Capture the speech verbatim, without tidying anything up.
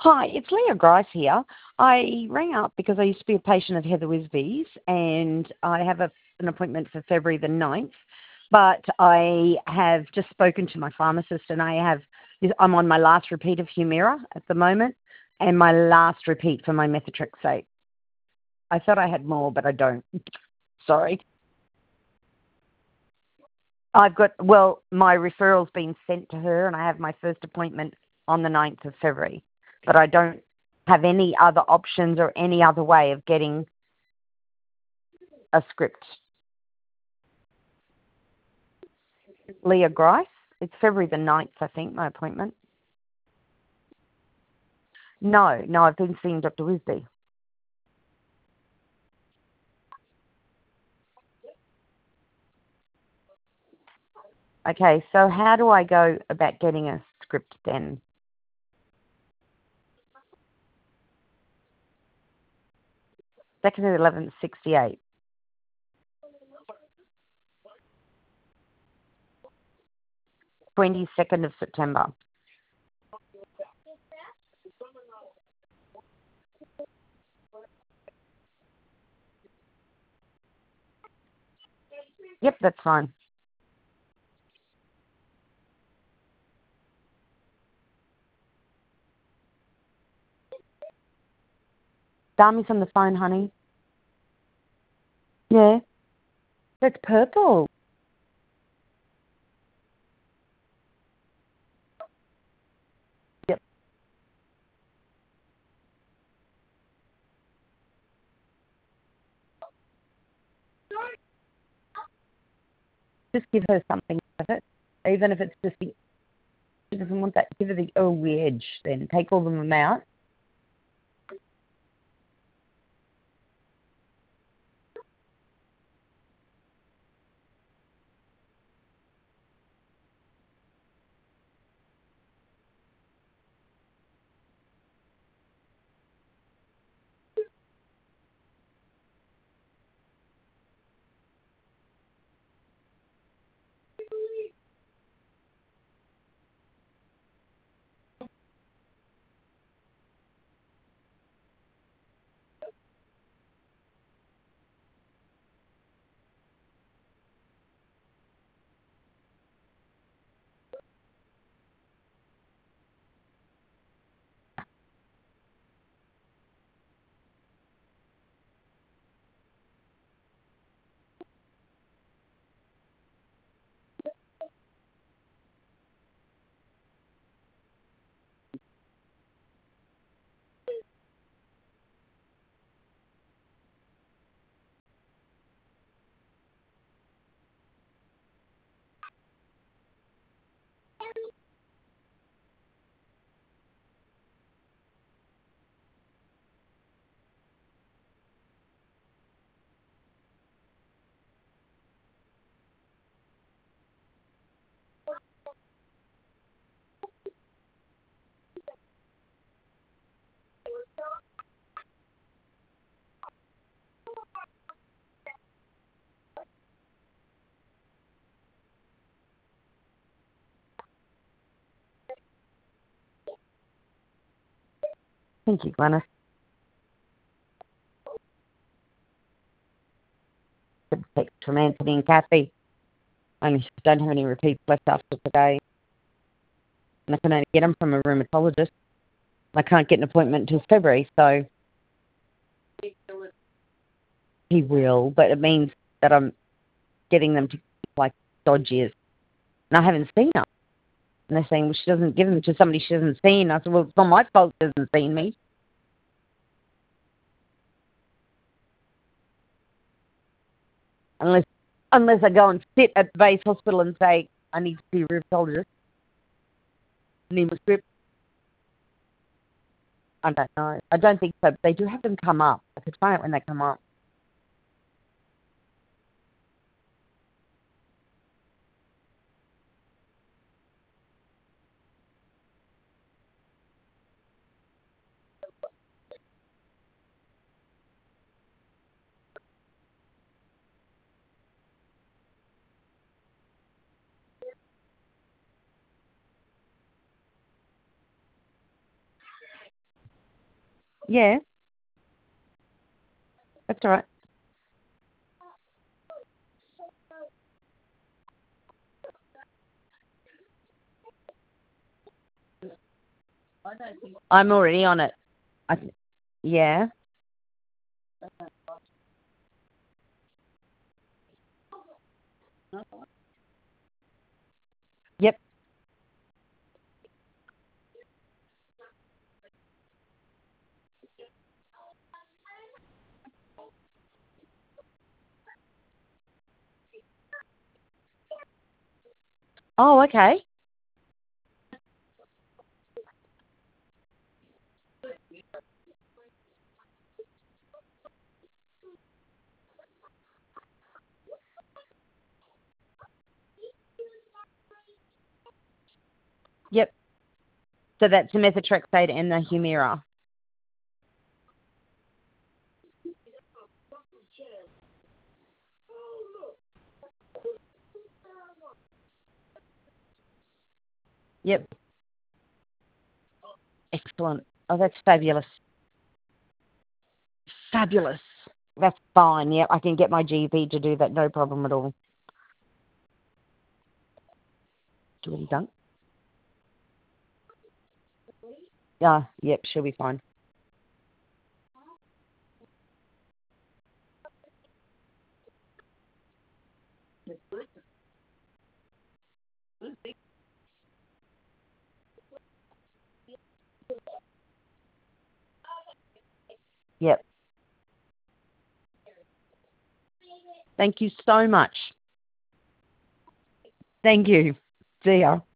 Hi, it's Leah Grice here. I rang up because I used to be a patient of Heather Wisby's and I have a, an appointment for February the ninth, but I have just spoken to my pharmacist and I have, I'm on my last repeat of Humira at the moment and my last repeat for my methotrexate. I thought I had more, but I don't. Sorry. I've got, well, my referral's been sent to her and I have my first appointment on the ninth of February, but I don't have any other options or any other way of getting a script. Leah Grice, it's February the ninth, I think, my appointment. No, no, I've been seeing Doctor Wisby. Okay, so how do I go about getting a script then? Second of eleventh, sixty-eight. twenty-second of September. Yep, that's fine. Dami's on the phone, honey. Yeah. That's purple. Yep. Just give her something with it. Even if it's just the, she doesn't want that, give her the early edge then. Take all of them out. Thank you, Glennis. Good text from Anthony and Kathy. Only don't have any repeats left after today. And I can only get them from a rheumatologist. I can't get an appointment until February, so he will, but it means that I'm getting them to like dodgiest. And I haven't seen her. And they're saying, well, she doesn't give them to somebody she hasn't seen. I said, well, it's not my fault she hasn't seen me. Unless unless I go and sit at the base hospital and say, I need to see a rheumatologist. I need my script. I don't know. I don't think so. But they do have them come up. I could find out when they come up. Yeah, that's all right. I'm already on it. I, yeah. Yep. Oh, okay. Yep. So that's the methotrexate and the Humira. Yep. Excellent. Oh, that's fabulous. Fabulous. That's fine. Yep. I can get my G P to do that. No problem at all. Do we done? Yeah. Yep. She'll be fine. Yep. Thank you so much. Thank you. See ya.